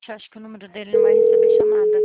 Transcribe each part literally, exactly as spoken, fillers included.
eu acho que o número dele não vai receber chamada.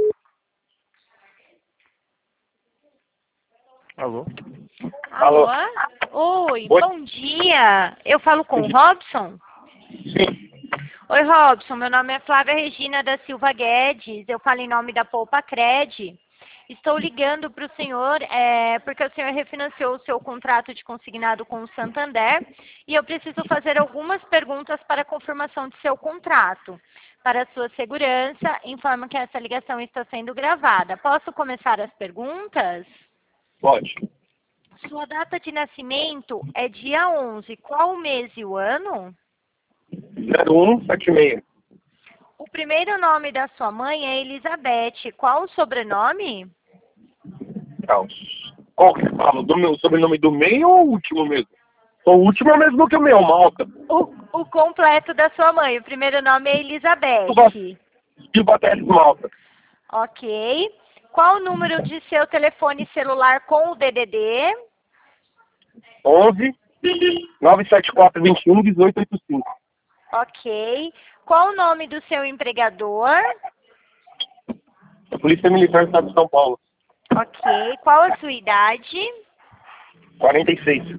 Alô? Alô? Alô? Oi, Oi? bom dia. Eu falo com o Robson? Sim. Oi, Robson. Meu nome é Flávia Regina da Silva Guedes. Eu falo em nome da Poupa Cred. Estou ligando para o senhor é, porque o senhor refinanciou o seu contrato de consignado com o Santander e eu preciso fazer algumas perguntas para a confirmação de seu contrato. Para sua segurança, informo que essa ligação está sendo gravada. Posso começar as perguntas? Pode. Sua data de nascimento é dia onze. Qual o mês e o ano? zero um sete seis. O primeiro nome da sua mãe é Elizabeth. Qual o sobrenome? Não. Qual que você fala? Do meu sobrenome do meio ou o último mesmo? O último é o mesmo que o meu, Malta. O, o completo da sua mãe. O primeiro nome é Elizabeth. Silva Teles Malta. Ok. Qual o número de seu telefone celular com o D D D? onze nove sete quatro dois um um oito oito cinco. Ok. Qual o nome do seu empregador? Polícia Militar do Estado de São Paulo. Ok. Qual a sua idade? quarenta e seis.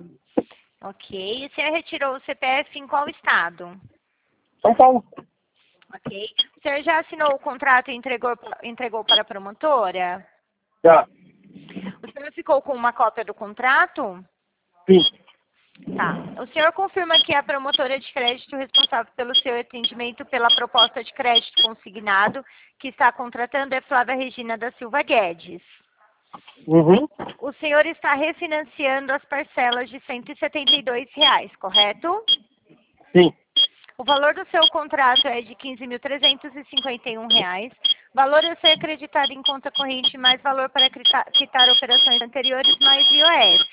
Ok. O senhor retirou o C P F em qual estado? São Paulo. Ok. O senhor já assinou o contrato e entregou, entregou para a promotora? Já. O senhor ficou com uma cópia do contrato? Sim. Tá. O senhor confirma que a promotora de crédito responsável pelo seu atendimento pela proposta de crédito consignado que está contratando é Flávia Regina da Silva Guedes. Uhum. O senhor está refinanciando as parcelas de cento e setenta e dois reais, correto? Sim. O valor do seu contrato é de quinze mil trezentos e cinquenta e um reais. Valor a ser acreditado em conta corrente mais valor para quitar, quitar operações anteriores mais I O F.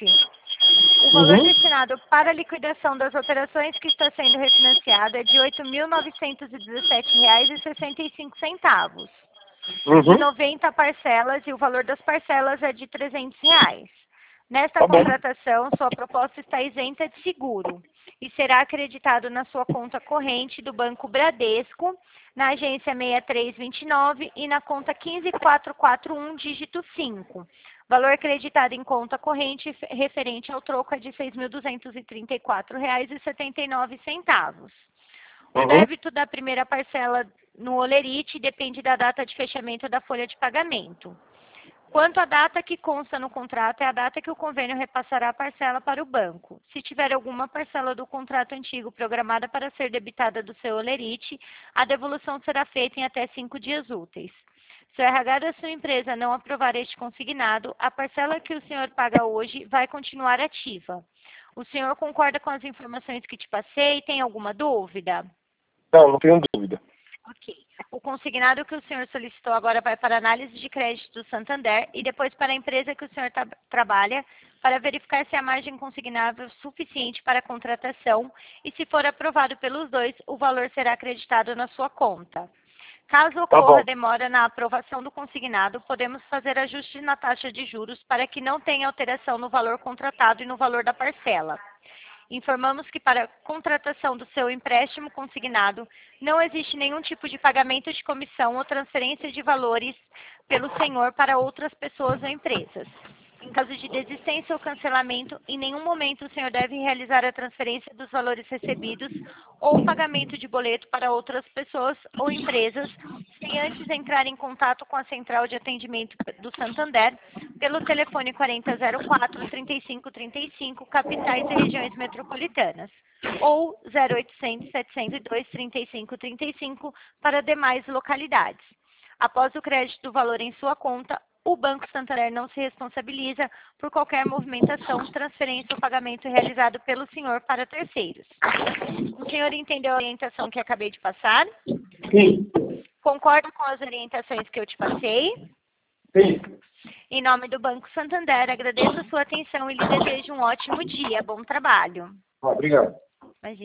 O valor Uhum. destinado para a liquidação das operações que está sendo refinanciado é de oito mil novecentos e dezessete reais e sessenta e cinco centavos. Uhum. Em noventa parcelas e o valor das parcelas é de trezentos reais. Nesta Tá bom. contratação, sua proposta está isenta de seguro e será acreditado na sua conta corrente do Banco Bradesco, na agência seis três dois nove e na conta um cinco quatro quatro um, dígito cinco. Valor acreditado em conta corrente referente ao troco é de seis mil duzentos e trinta e quatro reais e setenta e nove centavos. O Uhum. débito da primeira parcela no Olerite depende da data de fechamento da folha de pagamento. Quanto à data que consta no contrato, é a data que o convênio repassará a parcela para o banco. Se tiver alguma parcela do contrato antigo programada para ser debitada do seu Olerite, a devolução será feita em até cinco dias úteis. Se o R H da sua empresa não aprovar este consignado, a parcela que o senhor paga hoje vai continuar ativa. O senhor concorda com as informações que te passei? Tem alguma dúvida? Não, não tenho dúvida. Ok. O consignado que o senhor solicitou agora vai para análise de crédito do Santander e depois para a empresa que o senhor tra trabalha para verificar se a margem consignável é suficiente para a contratação e, se for aprovado pelos dois, o valor será acreditado na sua conta. Caso Tá ocorra bom. demora na aprovação do consignado, podemos fazer ajustes na taxa de juros para que não tenha alteração no valor contratado e no valor da parcela. Informamos que para a contratação do seu empréstimo consignado, não existe nenhum tipo de pagamento de comissão ou transferência de valores pelo senhor para outras pessoas ou empresas. Em caso de desistência ou cancelamento, em nenhum momento o senhor deve realizar a transferência dos valores recebidos ou pagamento de boleto para outras pessoas ou empresas, sem antes entrar em contato com a central de atendimento do Santander pelo telefone quarenta zero quatro, trinta e cinco trinta e cinco, capitais e regiões metropolitanas, ou zero oitocentos, setecentos e dois, trinta e cinco trinta e cinco para demais localidades. Após o crédito do valor em sua conta, o Banco Santander não se responsabiliza por qualquer movimentação, transferência ou pagamento realizado pelo senhor para terceiros. O senhor entendeu a orientação que acabei de passar? Sim. Concorda com as orientações que eu te passei? Sim. Em nome do Banco Santander, agradeço a sua atenção e lhe desejo um ótimo dia. Bom trabalho. Obrigado.